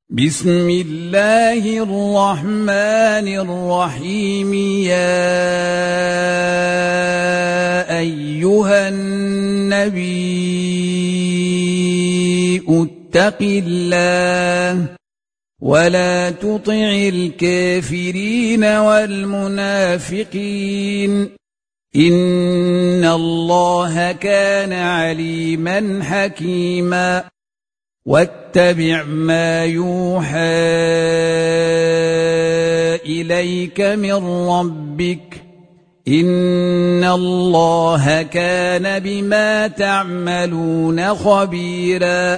بسم الله الرحمن الرحيم يا أيها النبي اتق الله ولا تطع الكافرين والمنافقين إن الله كان عليما حكيما واتبع ما يوحى إليك من ربك إن الله كان بما تعملون خبيرا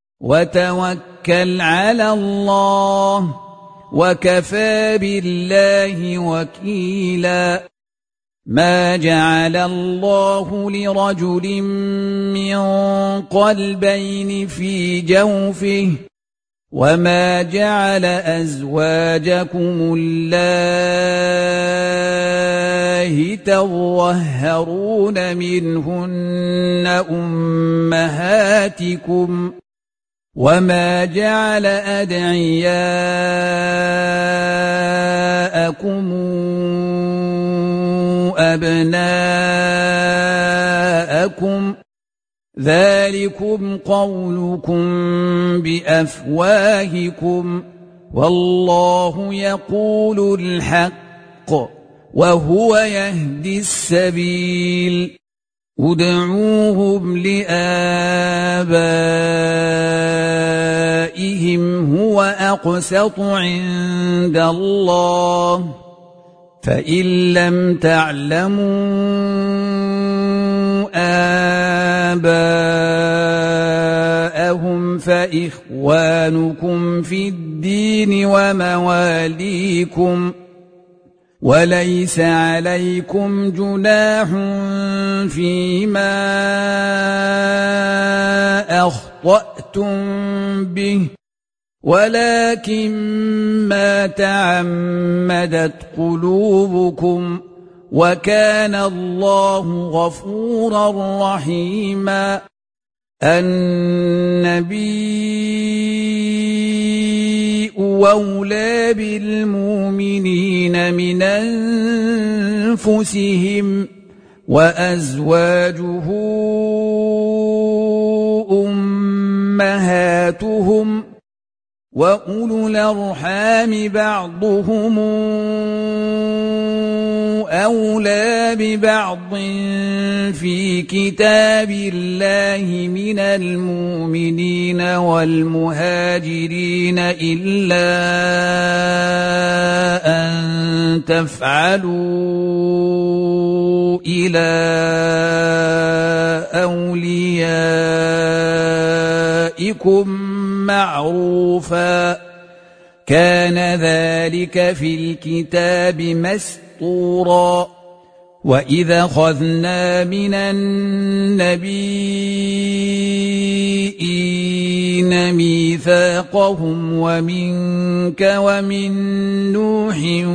وتوكل على الله وكفى بالله وكيلا ما جعل الله لرجل من قلبين في جوفه وما جعل أزواجكم اللائي تظاهرون منهن أمهاتكم وما جعل أدعياءكم أبناءكم ذلكم قولكم بأفواهكم والله يقول الحق وهو يهدي السبيل ادعوهم لآبائهم هو أقسط عند الله فإن لم تعلموا آباءهم فإخوانكم في الدين ومواليكم وليس عليكم جناح فيما أخطأتم به ولكن ما تعمدت قلوبكم وكان الله غفورا رحيما النبي أولى بالمؤمنين من أنفسهم وأزواجه أمهاتهم وأولو الأرحام بعضهم أولى ببعض في كتاب الله من المؤمنين والمهاجرين إلا أن تفعلوا إلى أوليائكم معروفا كان ذلك في الكتاب مسطورا وإذا أخذنا من النبيين ميثاقهم ومنك ومن نوح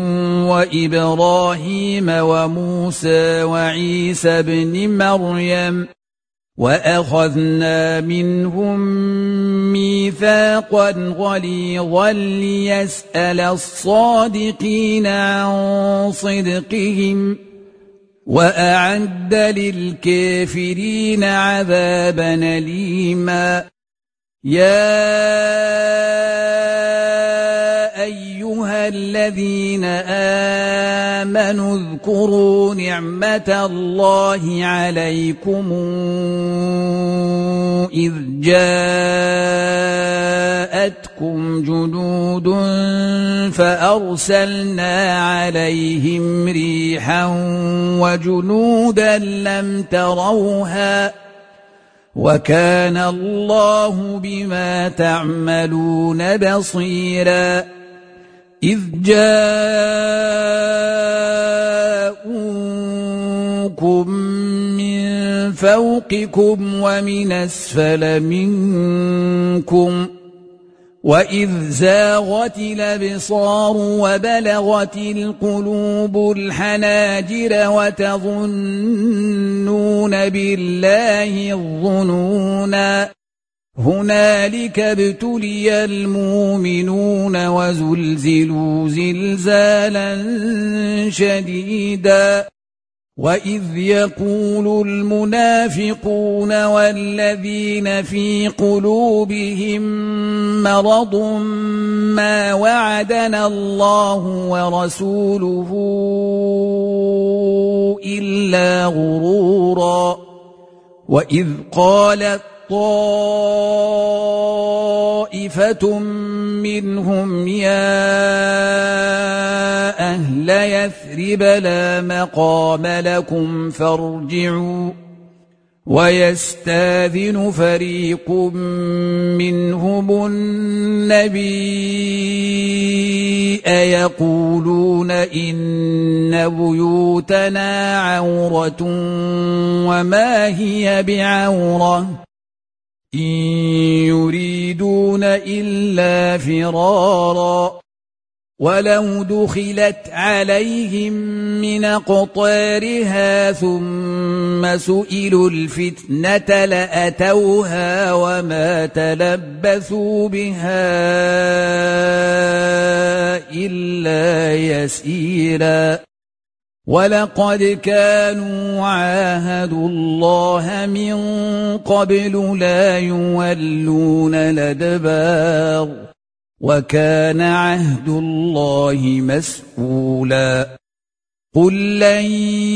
وإبراهيم وموسى وعيسى بن مريم وأخذنا منهم ميثاقا غليظا ليسأل الصادقين عن صدقهم وأعد للكافرين عذابا أليما يا أيها الذين آمنوا اذكروا نعمة الله عليكم إذ جاءتكم جنود فأرسلنا عليهم ريحا وجنودا لم تروها وكان الله بما تعملون بصيرا إذ جاءوكم من فوقكم ومن أسفل منكم وإذ زاغت الأبصار وبلغت القلوب الحناجر وتظنون بالله الظنونا هنالك ابتلي المؤمنون وزلزلوا زلزالا شديدا وإذ يقول المنافقون والذين في قلوبهم مرض ما وعدنا الله ورسوله إلا غرورا وإذ قالت طائفة منهم يا أهل يثرب لا مقام لكم فارجعوا ويستاذن فريق منهم النبي يقولون إن بيوتنا عورة وما هي بعورة إن يريدون إلا فرارا ولو دخلت عليهم من أقطارها ثم سئلوا الفتنة لأتوها وما تلبثوا بها إلا يسيرا ولقد كانوا عاهدوا الله من قبل لا يولون الأدبار وكان عهد الله مسؤولا قل لن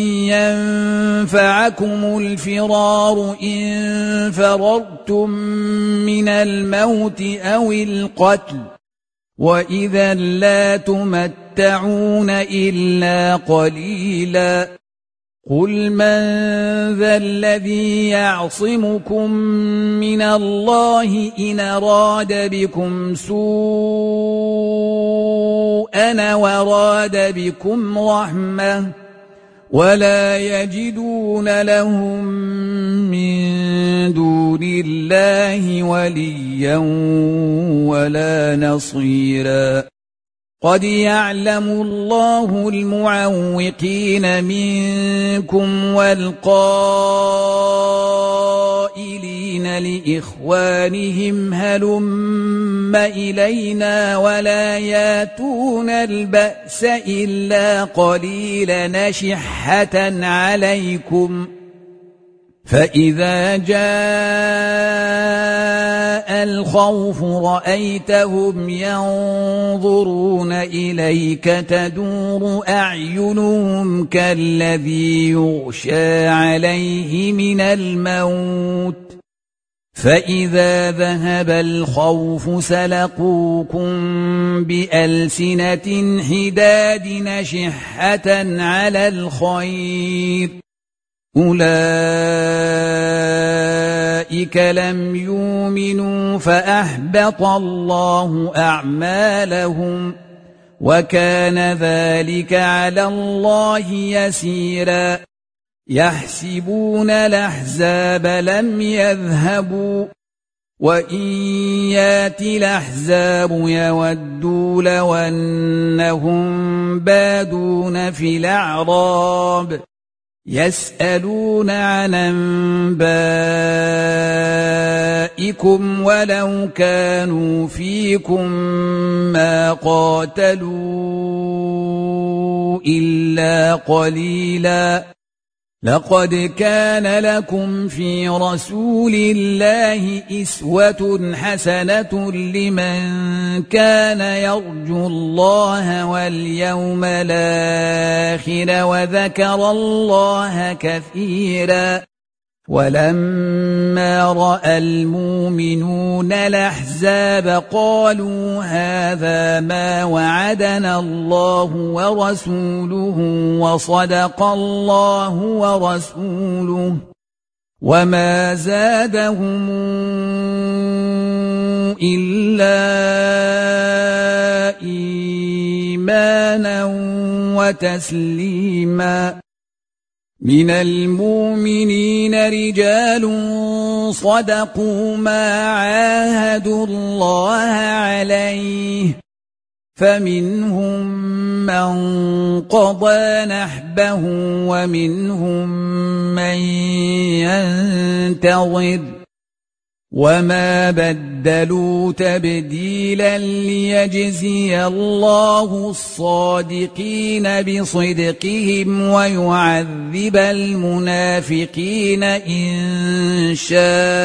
ينفعكم الفرار إن فررتم من الموت أو القتل وإذا لا تمتعون إلا قليلا قل من ذا الذي يعصمكم من الله إن أراد بكم سوءا وراد بكم رحمة ولا يجدون لهم من دون الله وليا ولا نصيرا قد يعلم الله المعوقين منكم والقائلين لإخوانهم هلم إلينا ولا ياتون البأس إلا قليلا نشحة عليكم فإذا جاء الخوف رأيتهم ينظرون إليك تدور أعينهم كالذي يغشى عليه من الموت فإذا ذهب الخوف سلقوكم بألسنة حداد نشحة على الخير أولئك لم يؤمنوا فأحبط الله أعمالهم وكان ذلك على الله يسيرا يحسبون الأحزاب لم يذهبوا وإن ياتي الأحزاب يودوا لو أنهم بادون في الأعراب يسألون عن أنبائكم ولو كانوا فيكم ما قاتلوا إلا قليلا لقد كان لكم في رسول الله أسوة حسنة لمن كان يرجو الله واليوم الآخر وذكر الله كثيرا ولما رأى المؤمنون الأحزاب قالوا هذا ما وعدنا الله ورسوله وصدق الله ورسوله وما زادهم إلا إيمانا وتسليما من المؤمنين رجال صدقوا ما عاهدوا الله عليه فمنهم من قضى نحبه ومنهم من ينتظر وما بدلوا تبديلا ليجزي الله الصادقين بصدقهم ويعذب المنافقين إن شاء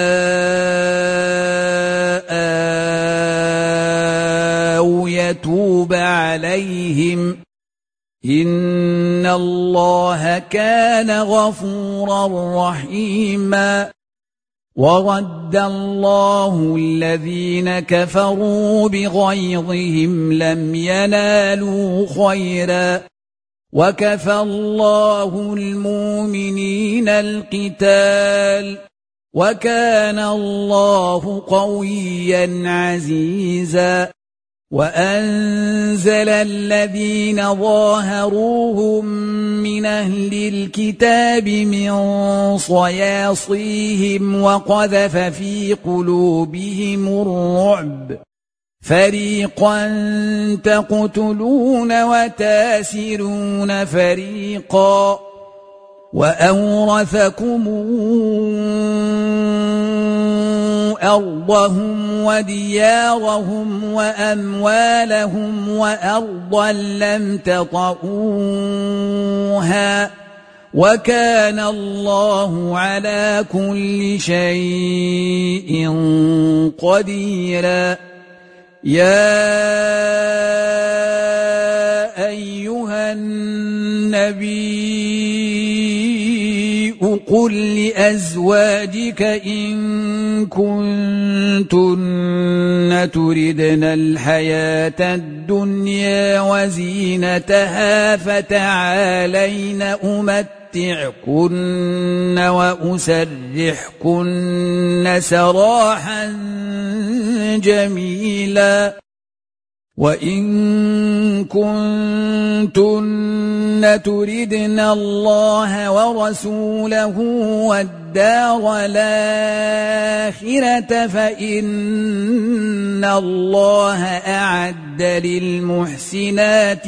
أو يتوب عليهم إن الله كان غفورا رحيما ورد الله الذين كفروا بغيظهم لم ينالوا خيرا وكفى الله المؤمنين القتال وكان الله قويا عزيزا وأنزل الذين ظاهروهم من أهل الكتاب من صياصيهم وقذف في قلوبهم الرعب فريقا تقتلون وتاسرون فريقا وأورثكم أرضهم وديارهم وأموالهم وأرضا لم تطئوها وكان الله على كل شيء قديرا يا أيها النبي قل لأزواجك إن كنتن تردن الحياة الدنيا وزينتها فتعالين أمتعكن وأسرحكن سراحا جميلا وإن كنتن تردن الله ورسوله والدار الآخرة فإن الله أعد للمحسنات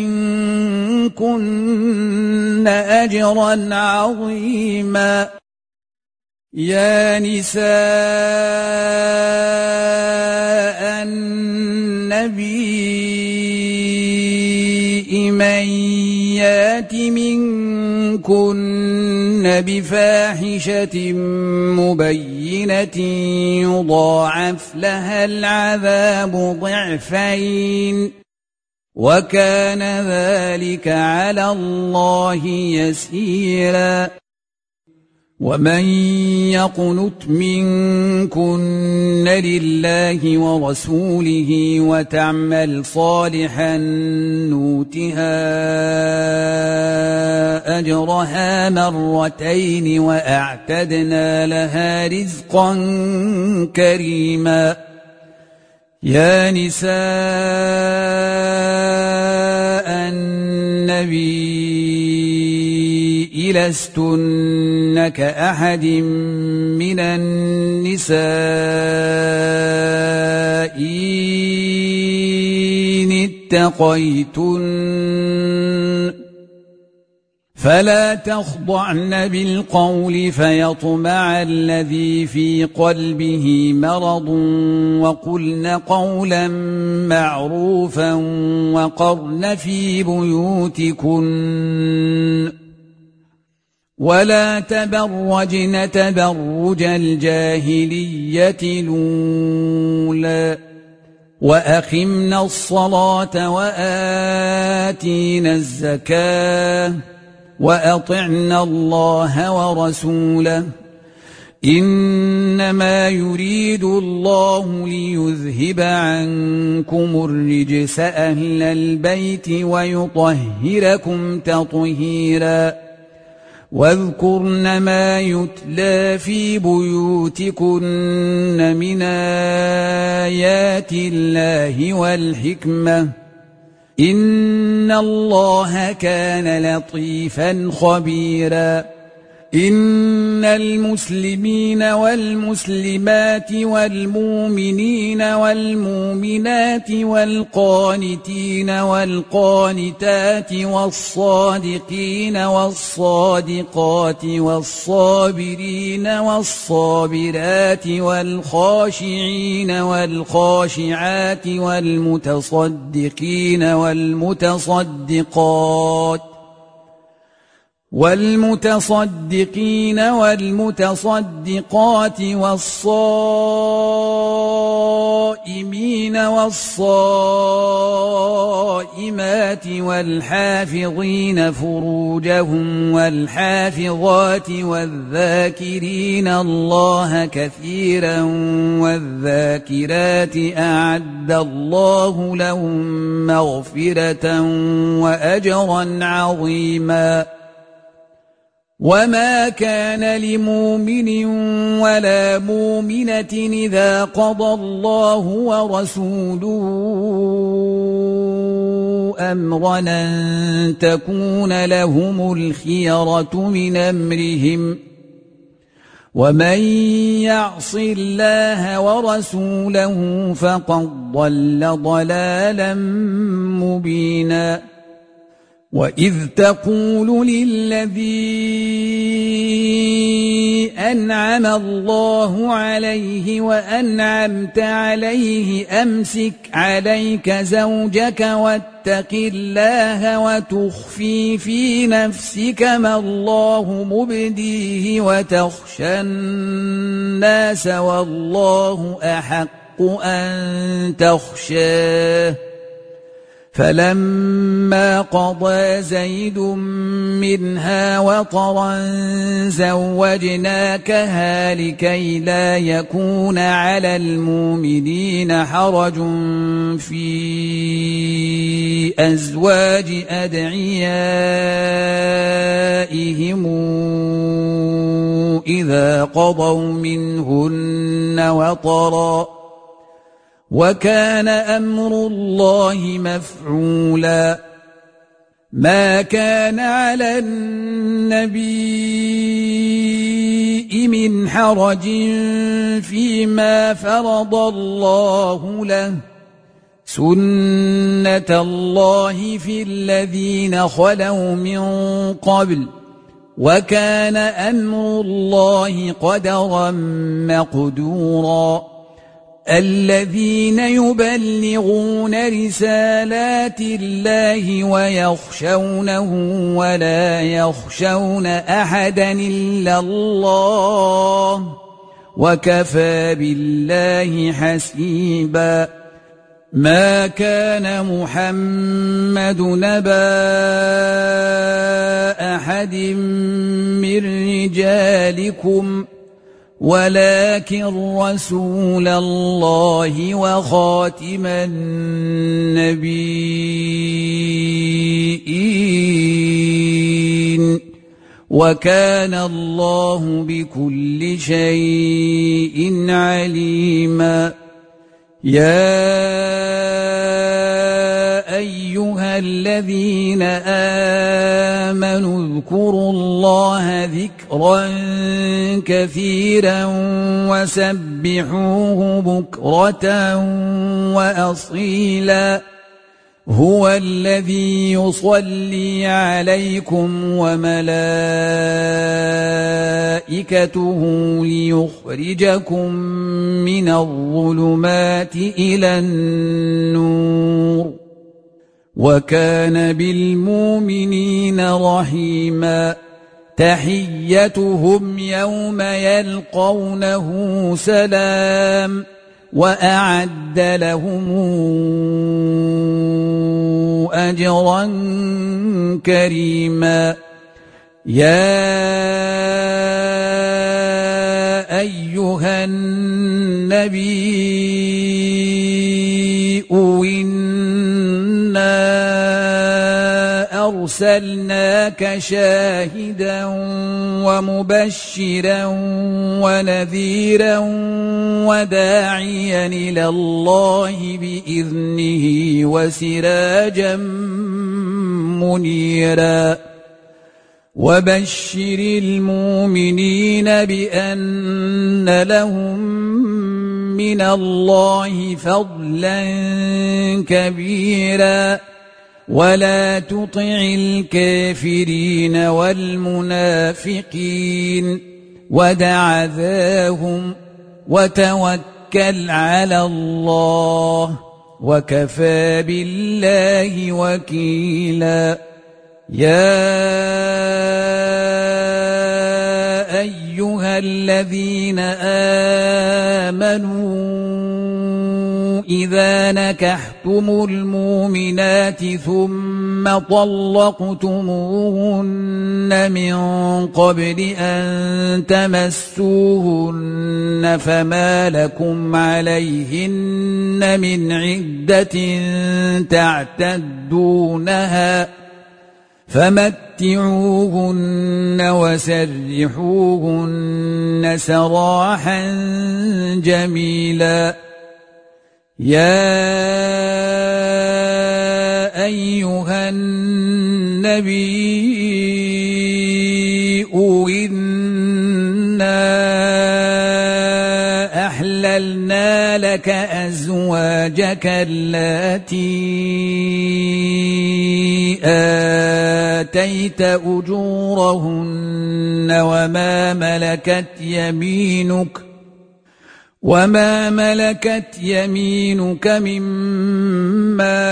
منكن أجرا عظيما يا نساء النبي من يات منكن بفاحشة مبينة يضاعف لها العذاب ضعفين وكان ذلك على الله يسيرا ومن يقنت منكن لله ورسوله وتعمل صالحا نؤتها أجرها مرتين وأعتدنا لها رزقا كريما يا نساء النبي لستن كأحد من النساء إن اتقيتن فلا تخضعن بالقول فيطمع الذي في قلبه مرض وقلن قولا معروفا وقرن في بيوتكن ولا تبرجن تبرج الجاهلية الأولى وأقمنا الصلاة وآتينا الزكاة وأطعنا الله ورسوله إنما يريد الله ليذهب عنكم الرجس أهل البيت ويطهركم تطهيرا واذكرن ما يتلى في بيوتكن من آيات الله والحكمة إن الله كان لطيفا خبيرا إن المسلمين والمسلمات والمؤمنين والمؤمنات والقانتين والقانتات والصادقين والصادقات والصابرين والصابرات والخاشعين والخاشعات والمتصدقين والمتصدقين والمتصدقات والصائمين والصائمات والحافظين فروجهم والحافظات والذاكرين الله كثيرا والذاكرات أعد الله لهم مغفرة وأجرا عظيما وما كان لمؤمن ولا مؤمنة إذا قضى الله ورسوله أمرا أن تكون لهم الخيرة من أمرهم ومن يعص الله ورسوله فقد ضل ضلالا مبينا وإذ تقول للذي أنعم الله عليه وأنعمت عليه أمسك عليك زوجك واتق الله وتخفي في نفسك ما الله مبديه وتخشى الناس والله أحق أن تخشاه فلما قضى زيد منها وطرا زوجناكها لكي لا يكون على المؤمنين حرج في أزواج أدعيائهم إذا قضوا منهن وطرا وكان أمر الله مفعولا ما كان على النبي من حرج فيما فرض الله له سنة الله في الذين خلوا من قبل وكان أمر الله قدرا مقدورا الذين يبلغون رسالات الله ويخشونه ولا يخشون أحدا إلا الله وكفى بالله حسيبا ما كان محمد نبا أحد من رجالكم ولكن رسول الله وخاتم النبيين وكان الله بكل شيء عليما يا أيها الذين آمنوا اذكروا الله ذكرا كثيرا وسبحوه بكرة وأصيلا هو الذي يصلي عليكم وملائكته ليخرجكم من الظلمات إلى النور وكان بالمؤمنين رحيما تحيتهم يوم يلقونه سلام وأعد لهم أجرا كريما يا أيها النبي إنا أرسلناك شاهدا ومبشرا ونذيرا وداعيا إلى الله بإذنه وبشر المؤمنين بأن لهم من الله فضلا كبيرا ولا تطع الكافرين والمنافقين ودع ذاهم وتوكل على الله وكفى بالله وكيلا يا أيها الذين آمنوا إذا نكحتم المؤمنات ثم طلقتموهن من قبل أن تمسوهن فما لكم عليهن من عدة تعتدونها فمتعوهن وسرحوهن سراحا جميلا يا أيها النبي إنا أحللنا لك أزواجك اللاتي آتيت أجورهن وما ملكت يمينك مما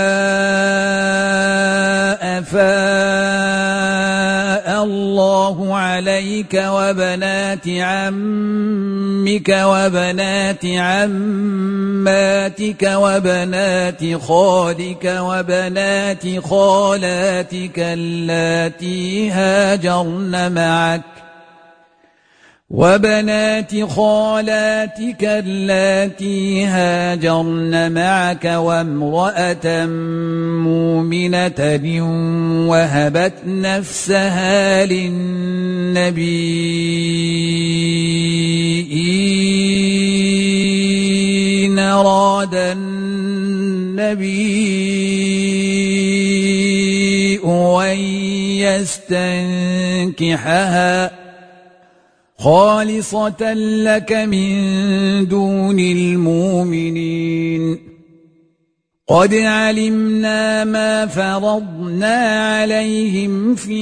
أفاء الله عليك وبنات عمك وبنات عماتك وبنات خالك وبنات خالاتك اللاتي هاجرن معك وامرأة مؤمنة وهبت نفسها للنبي إن أراد النبي أن يستنكحها خالصة لك من دون المؤمنين قد علمنا ما فرضنا عليهم في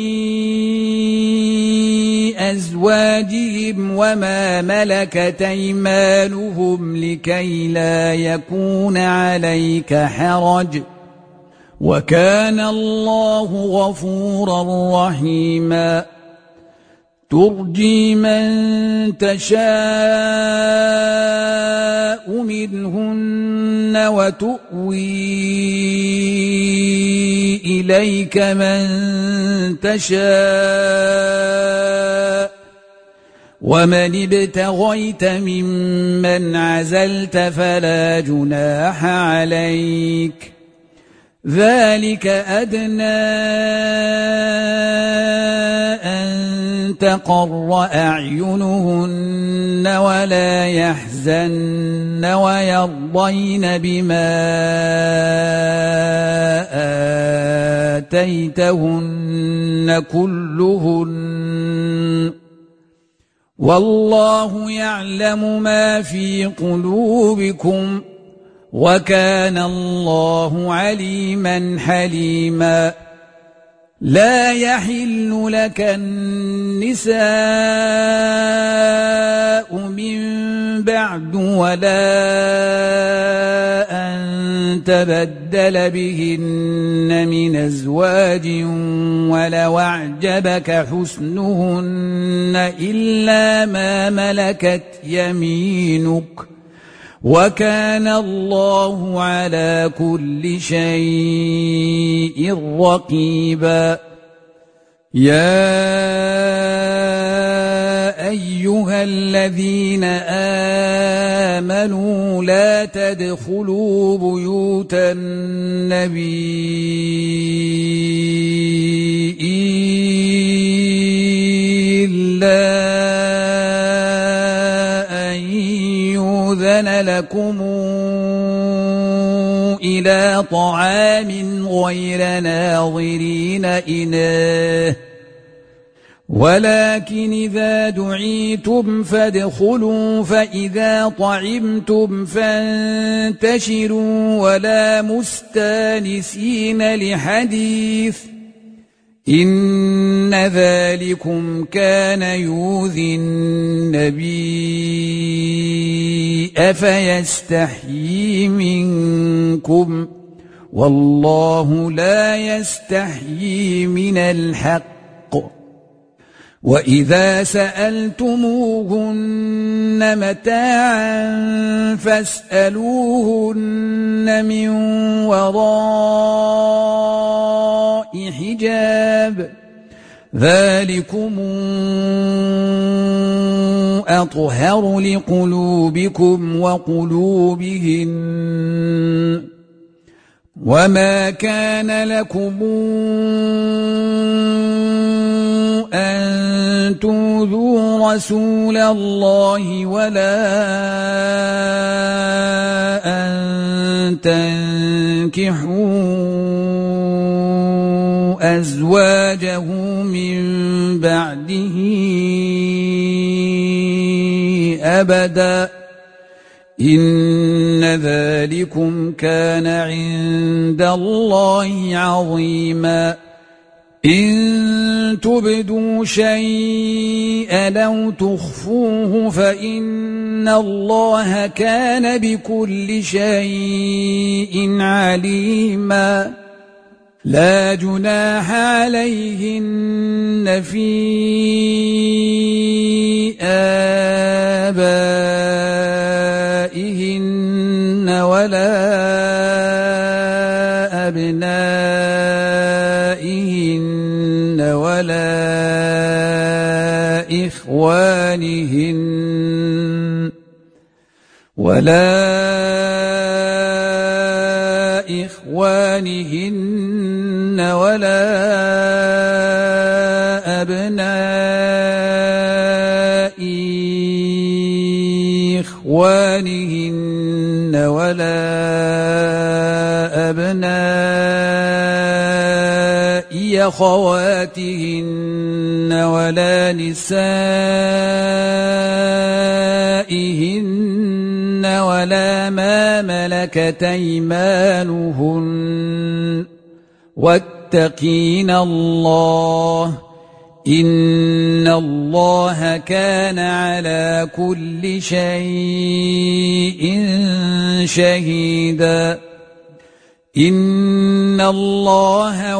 أزواجهم وما ملكت أيمانهم لكي لا يكون عليك حرج وكان الله غفورا رحيما ترجي من تشاء منهن وتؤوي إليك من تشاء ومن ابتغيت ممن عزلت فلا جناح عليك ذلك أدنى أن تقر أعينهن ولا يحزن ويرضين بما آتيتهن كلهن والله يعلم ما في قلوبكم وكان الله عليما حليما لا يحل لك النساء من بعد ولا أن تبدل بهن من أزواج ولو أعجبك حسنهن إلا ما ملكت يمينك وكان الله على كل شيء رقيبا يا أيها الذين آمنوا لا تدخلوا بيوت النبي إلا أن يؤذن لكم إلى طعام غير ناظرين إناه ولكن إذا دعيتم فادخلوا فإذا طعمتم فانتشروا ولا مستانسين لحديث إن ذلكم كان يؤذي النبي فيستحيي منكم والله لا يستحيي من الحق وإذا سألتموهن متاعا فاسألوهن من وراء حجاب ذلكم أطهر لقلوبكم وقلوبهن وما كان لكم أن تؤذوا رسول الله ولا أن تنكحوا أزواجه من بعده أبدا إن ذلكم كان عند الله عظيما إن تبدوا شيئا أو تخفوه فإن الله كان بكل شيء عليما لا جناح عليهن في آبائهن ولا أبنائهن ولا إخوانهن ولا أبناء إخوانهن ولا أبناء أخواتهن ولا نسائهن ولا ما ملكت أيمانهن واتقين الله إن الله كان على كل شيء شهيدا إن الله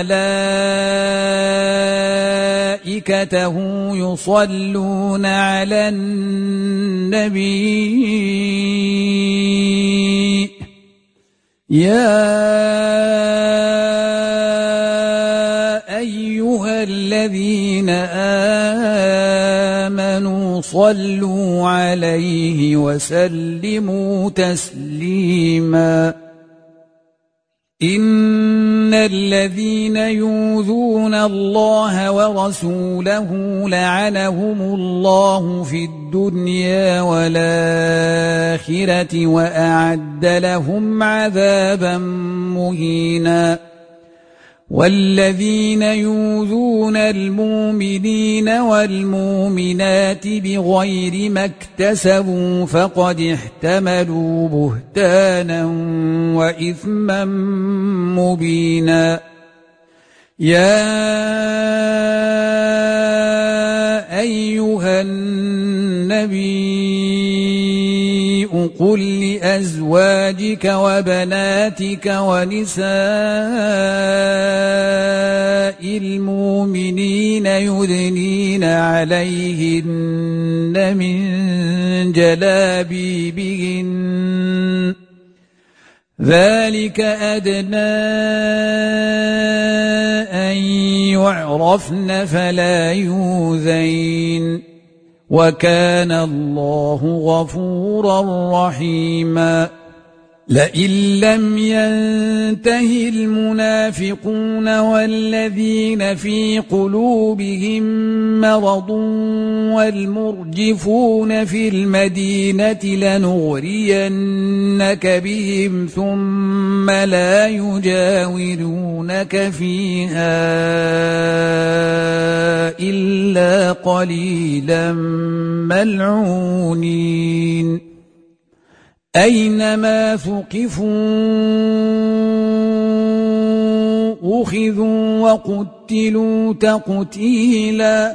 وملائكته يصلون على النبي يا أيها الذين آمنوا صلوا عليه وسلموا تسليما إن الذين يؤذون الله ورسوله لعنهم الله في الدنيا والآخرة وأعد لهم عذابا مهينا والذين يؤذون المؤمنين والمؤمنات بغير ما اكتسبوا فقد احتملوا بهتانا وإثما مبينا يا أيها النبي قل لأزواجك وبناتك ونساء المؤمنين يدنين عليهن من جلابيبهن ذلك أدنى أن يعرفن فلا يؤذين وكان الله غفورا رحيما لئن لم ينته المنافقون والذين في قلوبهم مرض والمرجفون في المدينة لنغرينك بهم ثم لا يجاورونك فيها إلا قليلا ملعونين أينما ثقفوا أخذوا وقتلوا تقتيلا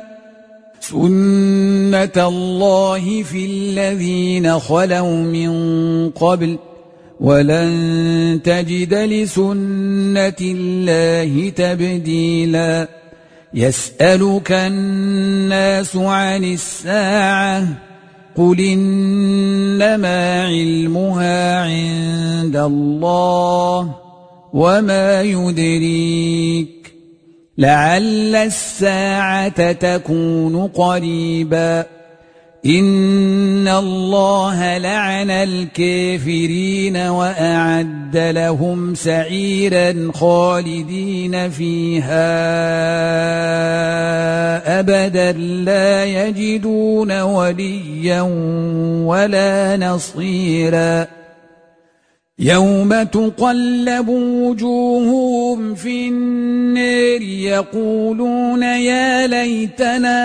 سنة الله في الذين خلوا من قبل ولن تجد لسنة الله تبديلا يسألك الناس عن الساعة قل إنما علمها عند الله وما يدريك لعل الساعة تكون قريبا إن الله لعن الكافرين وأعد لهم سعيرا خالدين فيها أبدا لا يجدون وليا ولا نصيرا يوم تقلب وجوههم في النار يقولون يا ليتنا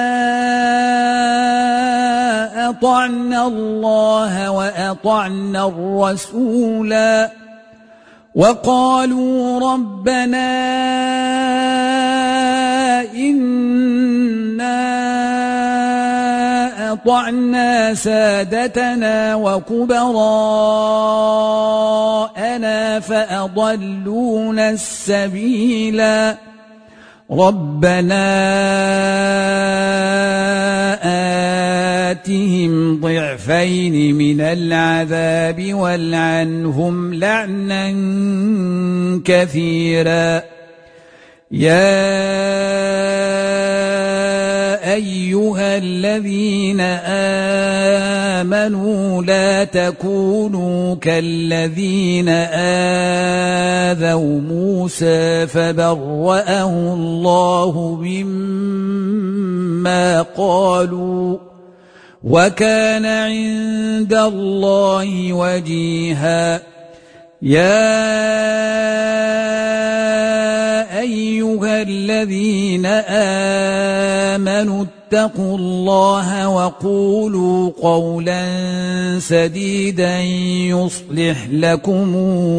أطعنا الله وأطعنا الرسولا وقالوا ربنا إنا أطعنا سادتنا وكبراءنا فأضلونا السبيلا ربنا آتهم ضعفين من العذاب والعنهم لعنا كثيرا يا أيها الذين آمنوا لا تكونوا كالذين آذوا موسى فبرأه الله مما قالوا وكان عند الله وجيها يا أيها الذين آمنوا اتقوا الله وقولوا قولا سديدا يصلح لكم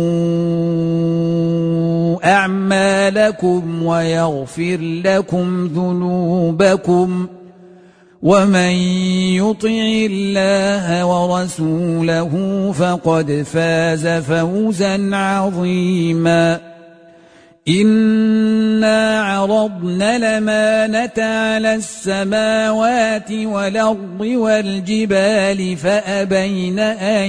أعمالكم ويغفر لكم ذنوبكم ومن يطع الله ورسوله فقد فاز فوزا عظيما إنا عرضنا الأمانة على السماوات والأرض والجبال فأبين أن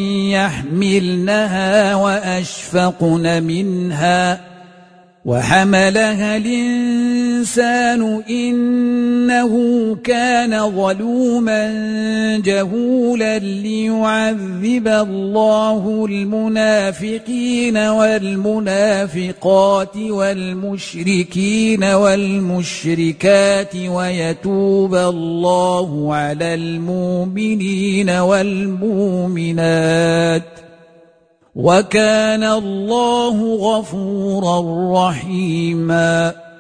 يحملنها وأشفقن منها وحملها الإنسان إنه كان ظلوما جهولا ليعذب الله المنافقين والمنافقات والمشركين والمشركات ويتوب الله على المؤمنين والمؤمنات وكان الله غفورا رحيما